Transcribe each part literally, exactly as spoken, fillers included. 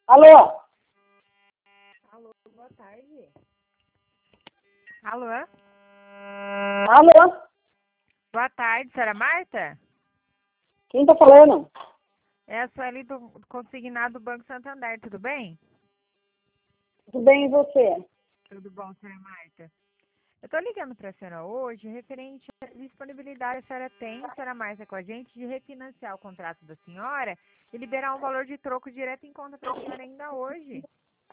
Alô? Alô, boa tarde. Alô? Alô? Boa tarde, senhora Marta? Quem tá falando? É a Sueli do consignado do Banco Santander, tudo bem? Tudo bem, e você? Tudo bom, senhora Marta. Eu tô ligando pra senhora hoje referente à disponibilidade que a senhora tem, senhora Marta, com a gente, de refinanciar o contrato da senhora e liberar um valor de troco direto em conta pra senhora ainda hoje.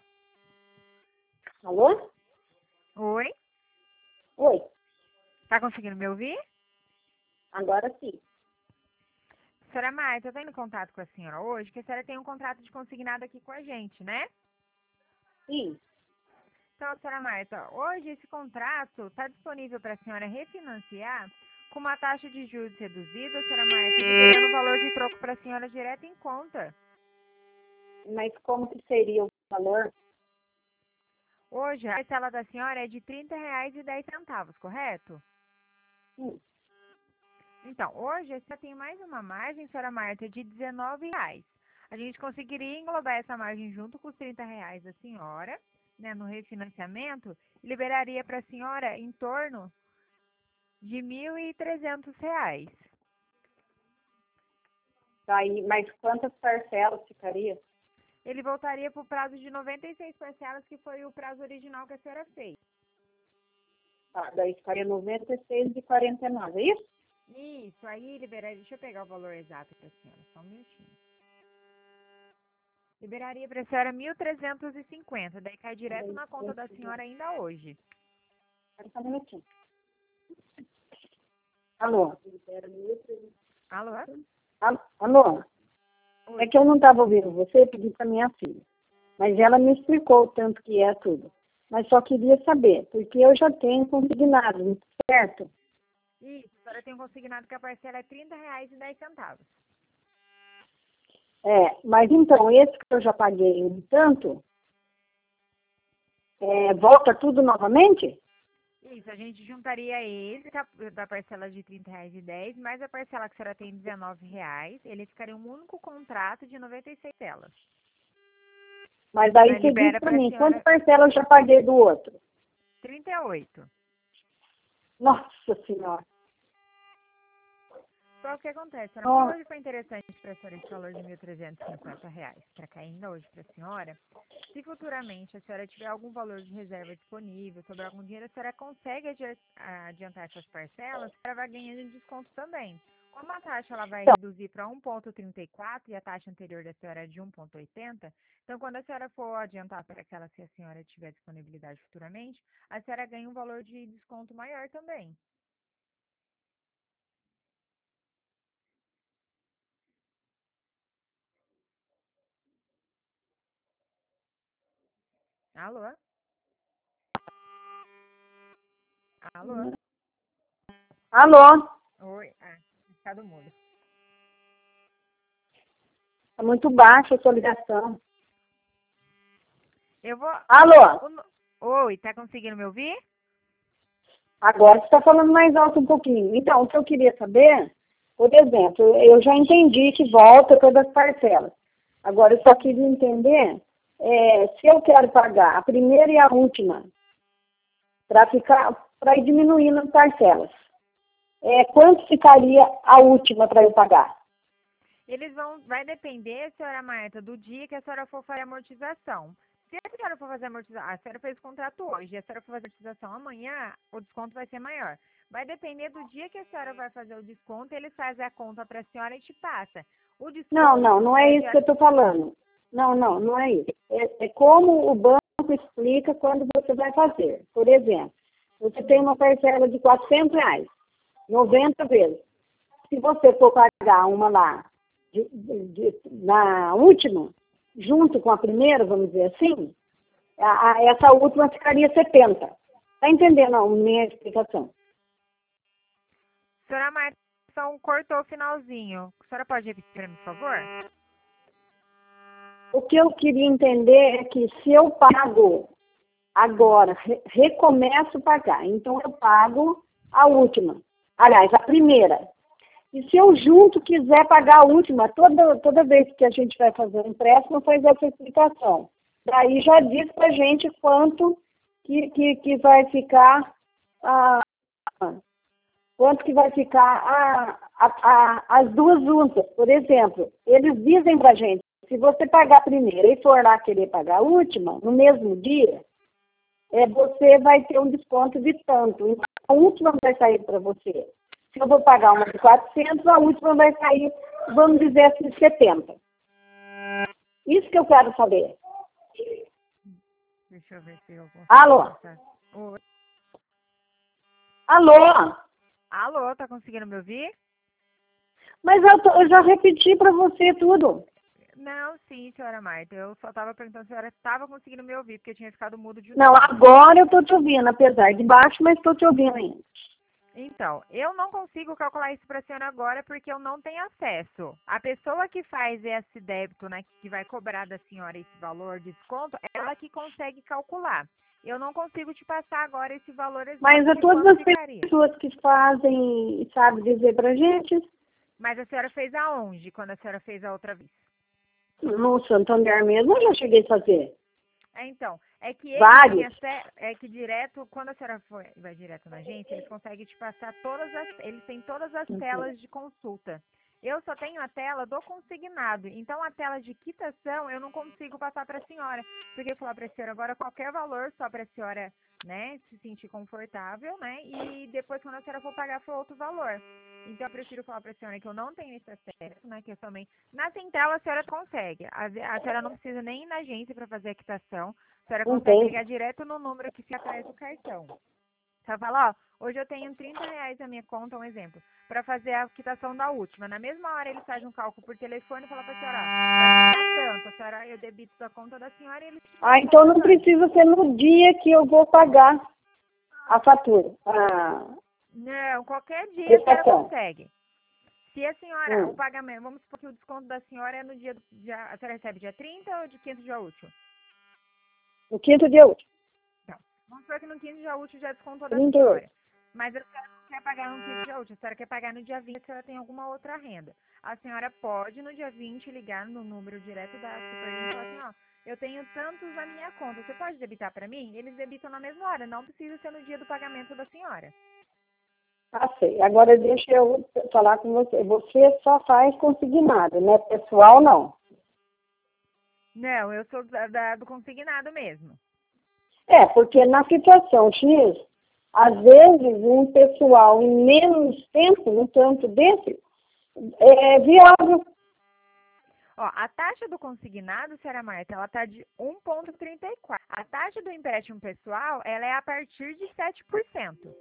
Alô? Oi? Oi, Tá conseguindo me ouvir? agora sim. Senhora Marta, eu tô em contato com a senhora hoje, porque a senhora tem um contrato de consignado aqui com a gente, né? Sim. Então, senhora Marta, hoje esse contrato está disponível para a senhora refinanciar com uma taxa de juros reduzida, senhora Marta, liberando o valor de troco para a senhora direto em conta. Mas como que seria o valor? Hoje, a parcela da senhora é de trinta reais e dez centavos, correto? Sim. Então, hoje a senhora tem mais uma margem, senhora Marta, de dezenove reais. A gente conseguiria englobar essa margem junto com os trinta reais da senhora, né, no refinanciamento, e liberaria para a senhora em torno de mil e trezentos reais. Aí, mas quantas parcelas ficaria? Ele voltaria para o prazo de noventa e seis parcelas, que foi o prazo original que a senhora fez. Tá, daí ficaria noventa e seis e quarenta e nove, é isso? Isso, aí liberaria, deixa eu pegar o valor exato para a senhora, só um minutinho. Liberaria para a senhora mil trezentos e cinquenta, daí cai direto na conta da senhora ainda hoje. Espera só um minutinho. Alô? Alô? Al- Alô? Oi. É que eu não estava ouvindo você, pedi para minha filha. Mas ela me explicou o tanto que é tudo. Mas só queria saber, porque eu já tenho consignado, certo? Isso, a senhora tem um consignado que a parcela é trinta reais e dez centavos. É, mas então, esse que eu já paguei um tanto, é, volta tudo novamente? Isso, a gente juntaria esse da da parcela de trinta reais e dez, mais a parcela que a senhora tem dezenove reais, ele ficaria um único contrato de noventa e seis telas. Mas daí Mas você diz libera para para a mim, quantas senhora parcelas eu já paguei do outro? trinta e oito. Nossa Senhora. Só o que acontece, senhora, como Nossa. hoje foi interessante para a senhora esse valor de mil trezentos e cinquenta reais, para cair ainda hoje para a senhora, se futuramente a senhora tiver algum valor de reserva disponível, sobre algum dinheiro, a senhora consegue adi- adiantar essas parcelas, a senhora vai ganhando desconto também. Como a taxa ela vai Então, reduzir para um vírgula trinta e quatro e a taxa anterior da senhora é de um vírgula oitenta, então quando a senhora for adiantar para aquela se a senhora tiver disponibilidade futuramente, a senhora ganha um valor de desconto maior também. Alô? Alô? alô? Oi? Ah, estado mudo. Está muito baixa a sua ligação. Eu vou. Alô? o no- Oi, tá conseguindo me ouvir? Agora você está falando mais alto um pouquinho. Então, o que eu queria saber, por exemplo, eu já entendi que volta todas as parcelas. Agora, eu só queria entender é, se eu quero pagar a primeira e a última para ficar, para ir diminuindo as parcelas. É, quanto ficaria a última para eu pagar? Eles vão. Vai depender, senhora Marta, do dia que a senhora for fazer a amortização. Se a senhora for fazer a amortização, a senhora fez o contrato hoje, e a senhora for fazer a amortização amanhã, o desconto vai ser maior. Vai depender do dia que a senhora vai fazer o desconto, eles fazem a conta para a senhora e te passa. O Não, não, desconto não é é de. isso que eu estou falando. Não, não, não é isso. É, é como o banco explica quando você vai fazer. Por exemplo, você tem uma parcela de quatrocentos reais, noventa vezes. Se você for pagar uma lá, de, de, de, na última, junto com a primeira, vamos dizer assim, a, a, essa última ficaria setenta. Está entendendo a minha explicação? Senhora Marta, só cortou o finalzinho. A senhora pode repetir para mim, por favor? O que eu queria entender é que se eu pago agora, re recomeço a pagar, então eu pago a última. Aliás, a primeira. E se eu junto quiser pagar a última, toda, toda vez que a gente vai fazer um empréstimo, faz essa explicação. Daí já diz pra gente quanto que, que, que vai ficar a, quanto que vai ficar a, a, a, as duas juntas. Por exemplo, eles dizem pra gente, se você pagar a primeira e for lá querer pagar a última, no mesmo dia, é, você vai ter um desconto de tanto. Então, a última vai sair para você. Se eu vou pagar uma de quatrocentos, a última vai sair, vamos dizer assim, setenta. Isso que eu quero saber. Deixa eu ver se eu consigo. Alô? Oi. Alô? Alô, tá conseguindo me ouvir? Mas eu, tô, eu já repeti para você tudo. Não, sim, senhora Marta. Eu só estava perguntando se a senhora estava conseguindo me ouvir, porque eu tinha ficado mudo de novo. Não, agora eu estou te ouvindo, apesar de baixo, mas estou te ouvindo ainda. Então, eu não consigo calcular isso para a senhora agora porque eu não tenho acesso. A pessoa que faz esse débito, né, que vai cobrar da senhora esse valor de desconto, ela que consegue calcular. Eu não consigo te passar agora esse valor exato. Mas é de todas quanto as ficaria. pessoas que fazem, sabe dizer pra gente, Mas a senhora fez aonde, quando a senhora fez a outra vez? no Santander mesmo, eu já cheguei a fazer. É, então, é que eles Vários. têm até, é que direto, quando a senhora for, vai direto na agência, eles conseguem te passar todas as, eles têm todas as telas de consulta. Eu só tenho a tela do consignado, então a tela de quitação eu não consigo passar para a senhora, porque eu falar para a senhora agora qualquer valor só para a senhora, né, se sentir confortável, né, e depois quando a senhora for pagar for outro valor. Então eu prefiro falar para a senhora que eu não tenho esse acesso, né, que eu somente... Na central a senhora consegue, a, a senhora não precisa nem ir na agência para fazer a quitação, a senhora consegue Entendi. ligar direto no número que fica atrás do cartão. Você fala, ó, hoje eu tenho trinta reais na minha conta, um exemplo, para fazer a quitação da última. Na mesma hora ele faz um cálculo por telefone e fala para a senhora, ó, vai ficar tanto, a senhora, eu debito da conta da senhora e ele... Ah, então não precisa ser no dia que eu vou pagar a fatura. Ah, Não, qualquer dia a senhora consegue. Se a senhora, hum. o pagamento, vamos supor que o desconto da senhora é no dia, do, dia a senhora recebe dia trinta ou de quinto dia útil? No quinto dia útil. Então, vamos supor que no quinto dia útil já descontou da trinta e oito. senhora. Mas a senhora não quer pagar no quinto dia útil, a senhora quer pagar no dia vinte, a senhora tem alguma outra renda. A senhora pode, no dia vinte, ligar no número direto da Superlinha e falar assim, ó, eu tenho tantos na minha conta, você pode debitar para mim? Eles debitam na mesma hora, não precisa ser no dia do pagamento da senhora. Ah, sei. Agora deixa eu falar com você. Você só faz consignado, né? Pessoal, não. Não, eu sou da, da- do consignado mesmo. É, porque na situação X, às vezes um pessoal em menos tempo, um tanto desse, é viável. Ó, a taxa do consignado, senhora Marta, ela tá de um vírgula trinta e quatro. A taxa do empréstimo pessoal, ela é a partir de sete por cento.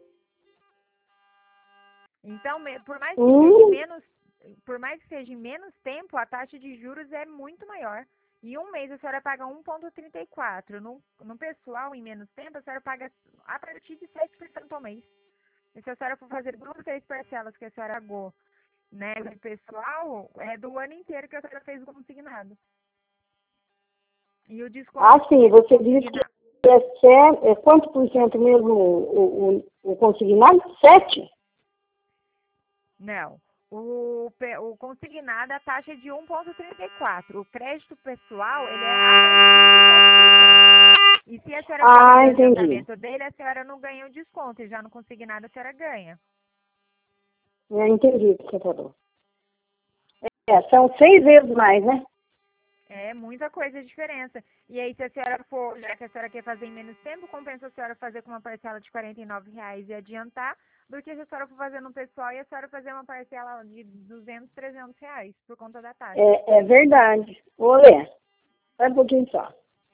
Então, me- por mais que Hum. seja menos, por mais que seja em menos tempo, a taxa de juros é muito maior. Em um mês a senhora paga um vírgula trinta e quatro. No, no pessoal, em menos tempo, a senhora paga a partir de sete por cento ao mês. E se a senhora for fazer duas, três parcelas que a senhora pagou, né, no pessoal, é do ano inteiro que a senhora fez o consignado. E o desconto... Ah, sim, você disse que é, sete, é quanto por cento mesmo o, o, o consignado? Sete? Não. O, pe- o consignado, a taxa é de um vírgula trinta e quatro. O crédito pessoal, ele é a partir de sete por cento. E se a senhora Ah, fazer o entendi. adiantamento dele, a senhora não ganha o desconto. E já no consignado, a senhora ganha. Eu entendi o que você falou. É, são seis vezes mais, né? É muita coisa de diferença. E aí, se a senhora for, já que a senhora quer fazer em menos tempo, compensa a senhora fazer com uma parcela de quarenta e nove reais e adiantar, do que se a senhora for fazer no pessoal e a senhora fazer uma parcela de duzentos, trezentos reais, por conta da taxa. É, é verdade. Olha, só um pouquinho só.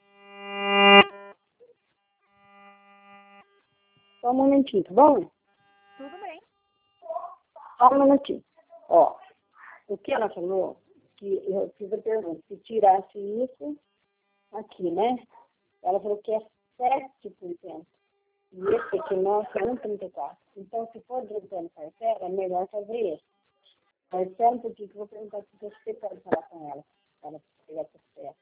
Só um momentinho, tá bom? Tudo bem. Só um minutinho. Ó, o que ela falou, que eu fiz a pergunta, se tirasse isso aqui, né? Ela falou que é sete por cento. E esse aqui nosso é um vírgula trinta e quatro. Então, se for adiantando parcela, é melhor fazer esse. Parcela um pouquinho, que eu vou perguntar se você pode falar com ela. Ela pegar essa certo.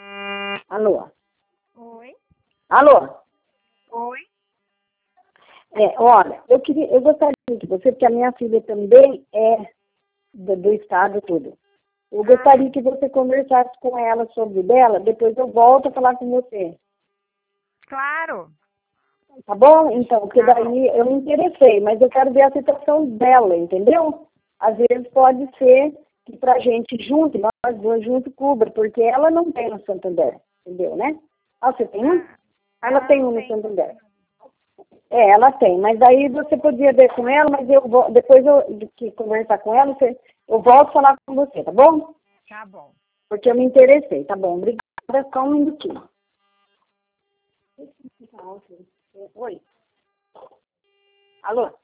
Alô? Oi. Alô? Oi. É, olha, eu queria, eu gostaria que você, porque a minha filha também é do, do estado todo. Eu gostaria que você conversasse com ela sobre dela, depois eu volto a falar com você. Claro. Tá bom? Então, porque Tá bom. daí eu me interessei, mas eu quero ver a situação dela, entendeu? Às vezes pode ser que pra gente junto, nós dois juntos cubra, porque ela não tem no Santander, entendeu, né? Ah, você tem um? Ah, Ela ela tem não um no tem. Santander. É, ela tem, mas aí você podia ver com ela, mas eu vou, depois eu, de que conversar com ela, você, eu volto a falar com você, tá bom? Tá bom. Porque eu me interessei, tá bom? Obrigada, só um minutinho. Oi. Alô?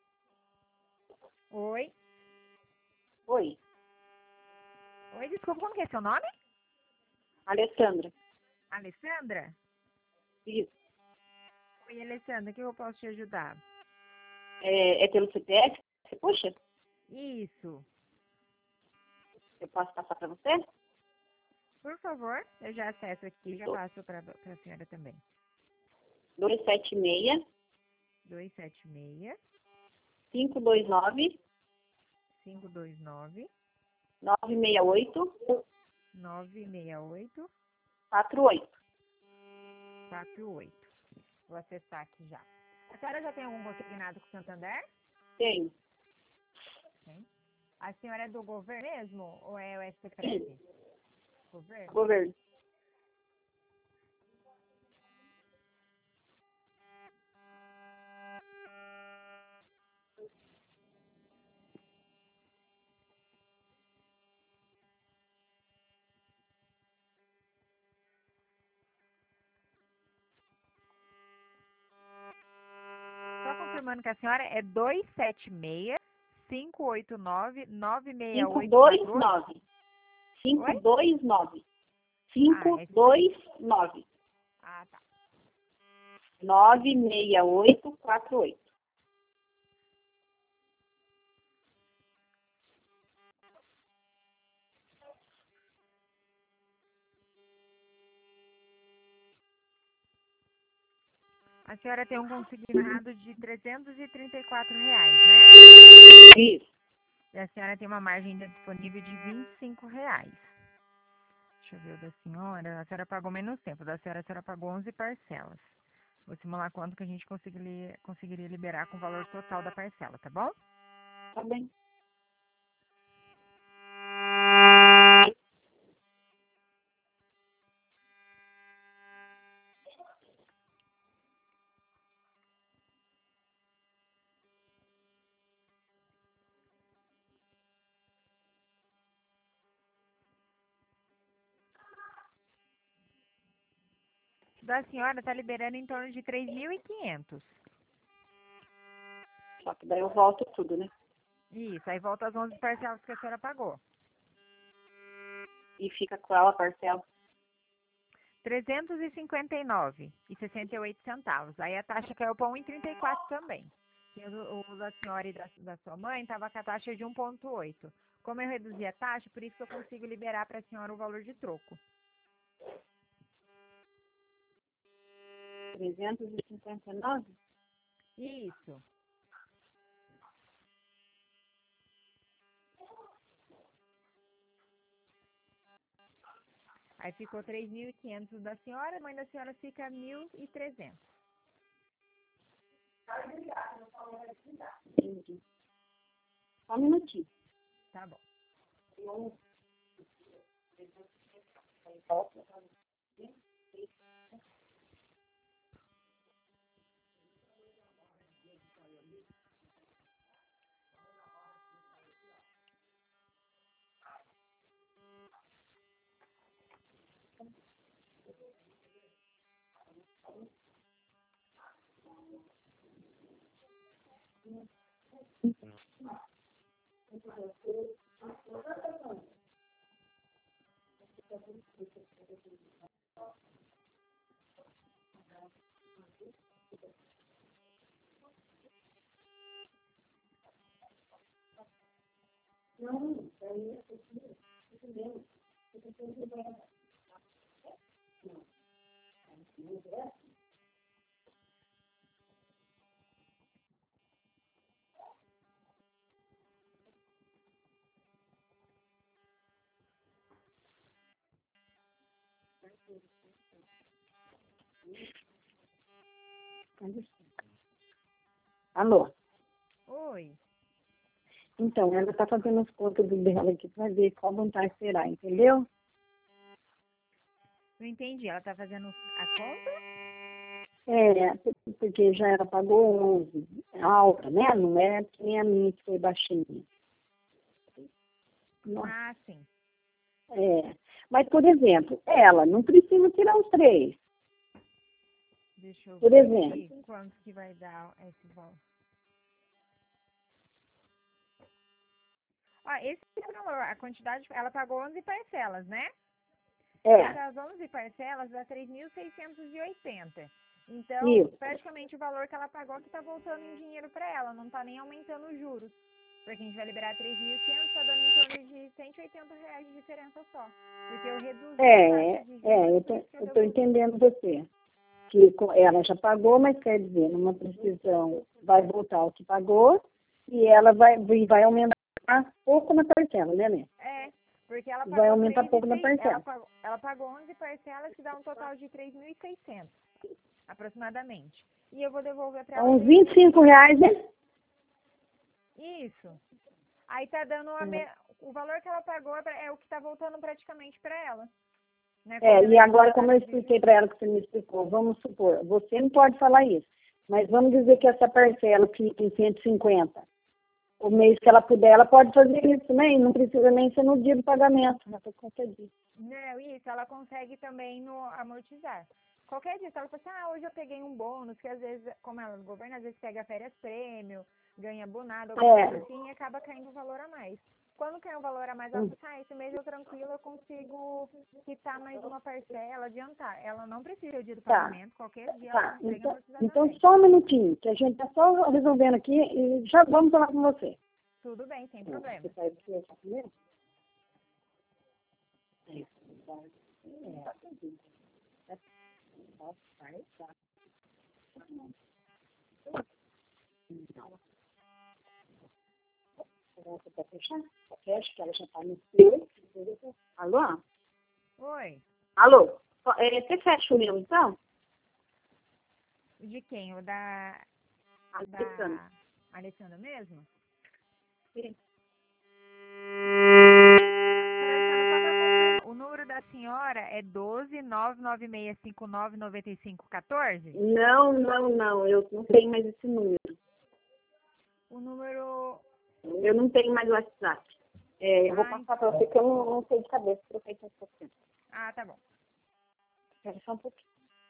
Oi. Oi. Oi, desculpa, como que é seu nome? Alessandra. Alessandra? Isso. Oi, Alessandra, o que eu posso te ajudar? É, é pelo C P F? Você puxa? Isso. Eu posso passar para você? Por favor, eu já acesso aqui e já passo para a senhora também. dois sete seis, dois sete seis, cinco dois nove, cinco dois nove, nove seis oito, nove seis oito, quatro oito. quatro oito. Vou acessar aqui já. A senhora já tem algum consignado com o Santander? Tenho. Tem. A senhora é do governo mesmo ou é o S P C R E P? Governo? Governo. Só confirmando que a senhora é dois sete seis, cinco oito nove, nove seis oito quatro oito? cinco Oi? dois nove. Ah, cinco é... dois nove. ah, tá. nove seis oito quatro oito. A senhora tem um consignado de trezentos e trinta e quatro reais, né? Isso. E a senhora tem uma margem ainda disponível de vinte e cinco reais. Deixa eu ver o da senhora. A senhora pagou menos tempo. Da senhora, a senhora pagou onze parcelas. Vou simular quanto que a gente conseguiria, conseguiria liberar com o valor total da parcela, tá bom? Tá bem. Da senhora está liberando em torno de três mil e quinhentos. Só que daí eu volto tudo, né? Isso, aí volta as onze parcelas que a senhora pagou. E fica com ela a parcela. trezentos e cinquenta e nove reais e sessenta e oito centavos. Aí a taxa caiu para um vírgula trinta e quatro também. E o, o da senhora e da, da sua mãe estava com a taxa de um vírgula oito. Como eu reduzi a taxa, por isso que eu consigo liberar para a senhora o valor de troco. trezentos e cinquenta e nove? Isso. Aí ficou três mil e quinhentos da senhora, a mãe da senhora fica mil e trezentos. Entendi. Só um minutinho. Tá bom. Alô? Oi. Então, ela está fazendo os contos dela aqui para ver qual vantagem será, entendeu? Não entendi. Ela tá fazendo a conta? É, porque já ela pagou onze, alta, né? Não é que nem a minha que foi baixinha. Nossa, Ah, sim. é. Mas, por exemplo, ela não precisa tirar os três. Deixa eu Por ver exemplo. aqui quanto que vai dar esse valor. Ó, esse valor, a quantidade, ela pagou onze parcelas, né? É, Essas onze parcelas dá três mil seiscentos e oitenta. Então, isso. praticamente o valor que ela pagou que tá voltando em dinheiro para ela, não tá nem aumentando os juros. Porque a gente vai liberar três mil e quinhentos, tá dando em torno de cento e oitenta reais de diferença só. Porque eu reduzi a É, taxa de é, juros, eu por tô, isso que eu eu tô devolvi. entendendo você. Que co- ela já pagou, mas quer dizer, numa precisão vai voltar o que pagou e ela vai, e vai aumentar pouco na parcela, né, né? É, porque ela Vai pagou aumentar três pouco na e seis, ela parcela. pagou, ela pagou onze parcelas, que dá um total de três mil e seiscentos, aproximadamente. E eu vou devolver para É ela uns três vinte mil e e cinco quinhentos. reais, né? Isso. Aí tá dando a me... o valor que ela pagou é pra- é o que tá voltando praticamente para ela. Né? Como É, ela e reduziu agora, a como eu taxa de expliquei juros. para ela que você me explicou, vamos supor, você não pode falar isso, mas vamos dizer que essa parcela fica em cento e cinquenta. O mês que ela puder, ela pode fazer isso também, não precisa nem ser no dia do pagamento. Já foi conta disso. Não, isso, ela consegue também no amortizar. Qualquer dia, se ela fala assim, ah, hoje eu peguei um bônus, que às vezes, como ela no governo, às vezes pega férias prêmio, ganha bonado, alguma É. coisa assim, e acaba caindo um valor a mais. Quando cai um valor a mais, ela Hum. fala assim, ah, esse mês eu tranquilo, eu consigo quitar mais uma parcela, adiantar. Ela não precisa de dia do Tá, pagamento, qualquer dia ela tá. consegue Então, amortizar então, também. só um minutinho, que a gente tá só resolvendo aqui e já vamos falar com você. Tudo bem, sem É, problema. você faz o que eu faço mesmo? É, é, é, tá, faz, tá. Não. Você quer fechar? Fecha, que ela já tá no seu. Alô? Oi, Alô? É, você fecha o meu, então? de quem? O da, Alessandra. da Alessandra mesmo? Sim. O número da senhora é doze, nove nove seis cinco nove, nove cinco um quatro? Não, não, não. Eu não tenho mais esse número. O número... Eu não tenho mais WhatsApp. É, eu vou Ai, passar para você que eu não, não sei de cabeça, troquei com você. ah, tá bom. Espera só um pouquinho.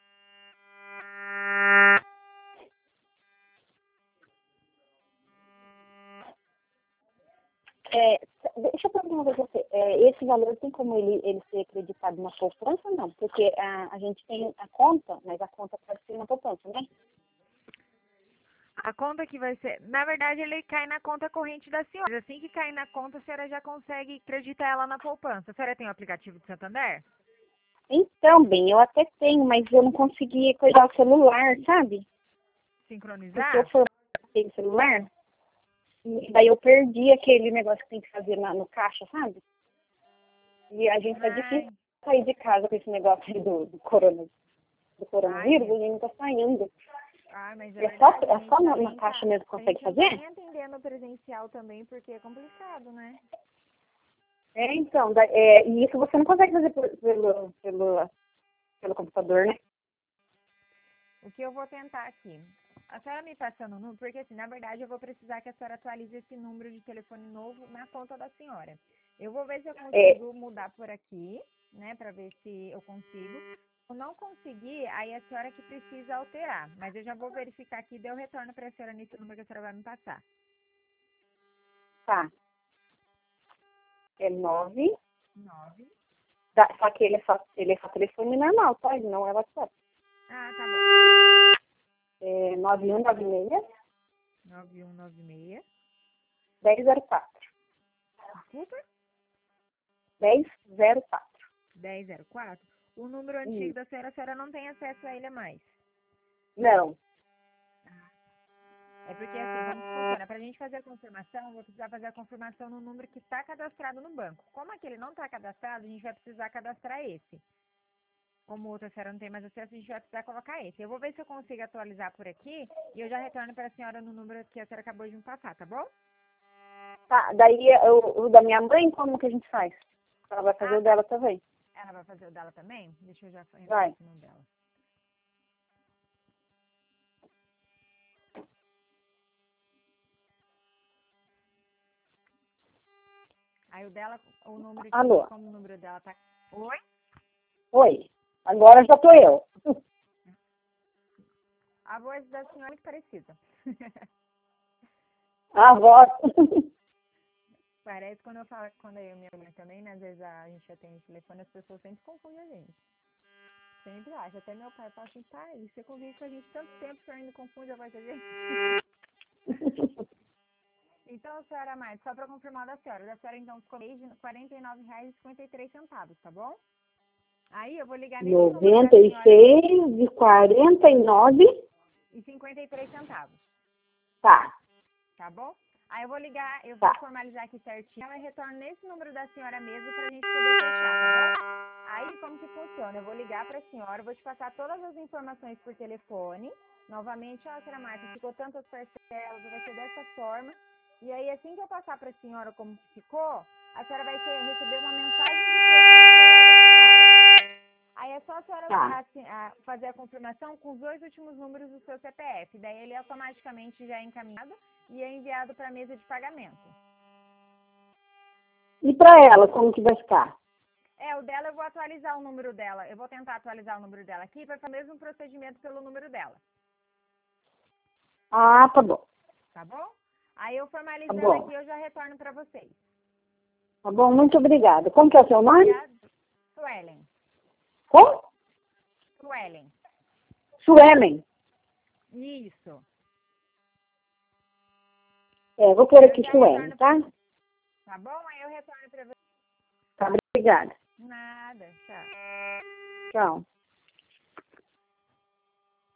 É, deixa eu perguntar para você, é, esse valor tem como ele, ele ser acreditado na poupança ou não? Porque a, a gente tem a conta, mas a conta pode ser na poupança, né? A conta que vai ser... Na verdade, ele cai na conta corrente da senhora. Assim que cair na conta, a senhora já consegue acreditar ela na poupança. A senhora tem o aplicativo de Santander? Então, bem, eu até tenho, mas eu não consegui cuidar o celular, sabe? Porque eu Sincronizar? formatei o celular, e daí eu perdi aquele negócio que tem que fazer na, no caixa, sabe? E a gente tá Ai, difícil sair de casa com esse negócio aí do, do, corona, do ai, coronavírus, meu. a gente não tá saindo. Ai, mas é É só, verdade, a é gente só na, na também caixa tá... mesmo que A gente consegue não tá fazer? nem atendendo presencial também, porque é complicado, né? É, então, da- é, e isso você não consegue fazer por- pelo, pelo, pelo computador, né? O que eu vou tentar aqui? A senhora me passando o número, porque assim, na verdade eu vou precisar que a senhora atualize esse número de telefone novo na conta da senhora. Eu vou ver se eu É, consigo mudar por aqui, né, pra ver se eu consigo. Se eu não conseguir, aí a senhora que precisa alterar. Mas eu já vou verificar aqui e deu retorno pra senhora nesse número que a senhora vai me passar. tá. É nove, Nove. da- só que ele é só, ele é só telefone normal, tá? Ele não é WhatsApp. Ah, tá bom. É nove um nove seis, Nove um nove seis. dez zero quatro. Desculpa? dez zero quatro. Dez zero quatro. O número antigo Isso. da senhora, a senhora não tem acesso a ele mais. Não. É porque assim, como que funciona? Para a gente fazer a confirmação, eu vou precisar fazer a confirmação no número que está cadastrado no banco. Como aquele não está cadastrado, a gente vai precisar cadastrar esse. Como outra senhora não tem mais acesso, a gente vai precisar colocar esse. Eu vou ver se eu consigo atualizar por aqui e eu já retorno para a senhora no número que a senhora acabou de me passar, tá bom? Tá, daí o, o da minha mãe, como que a gente faz? Ela vai fazer Ah, o dela também. Ela vai fazer o dela também? Deixa eu já entrar Vai. aqui no dela. Aí o dela, o número aqui, Alô? como o número dela tá... Oi? Oi, agora já tô eu. A voz da senhora é muito parecida. A voz. Parece quando eu falo, quando eu e minha mãe também, né? Às vezes a gente atende o telefone, as pessoas sempre confundem a gente. Sempre acha. Até meu pai fala assim, pai, você convive com a gente tanto tempo, o senhor ainda confunde a voz da gente. Então, senhora Marta, só para confirmar da senhora, da senhora então ficou de quarenta e nove reais e cinquenta e três centavos, tá bom? Aí eu vou ligar nesse número da noventa e senhora seis de quarenta e nove. e cinquenta e três centavos, Tá, tá bom? Aí eu vou ligar, eu vou tá. formalizar aqui certinho, ela retorna nesse número da senhora mesmo pra gente poder fechar, tá bom? Aí como que funciona? Eu vou ligar pra senhora, vou te passar todas as informações por telefone. Novamente, ó, senhora Marta, ficou tantas parcelas, vai ser dessa forma. E aí, assim que eu passar para a senhora como que ficou, a senhora vai ter, receber uma mensagem de texto no celular da senhora. Aí é só a senhora Tá. assim, a, fazer a confirmação com os dois últimos números do seu C P F. Daí ele automaticamente já é encaminhado e é enviado para a mesa de pagamento. E pra ela, como que vai ficar? É, o dela eu vou atualizar o número dela. Eu vou tentar atualizar o número dela aqui para fazer o mesmo procedimento pelo número dela. Ah, tá bom. Tá bom? Aí eu Tá formalizando bom. aqui, eu já retorno para vocês. Tá bom, muito obrigada. Como que é o seu nome? Obrigada. Suelen. Como? Suelen. Suelen. Isso. É, vou pôr Eu aqui já Suelen, retorno tá? pra... Tá bom? Aí eu retorno para você. Tá, obrigada. Nada. Tchau. Tchau.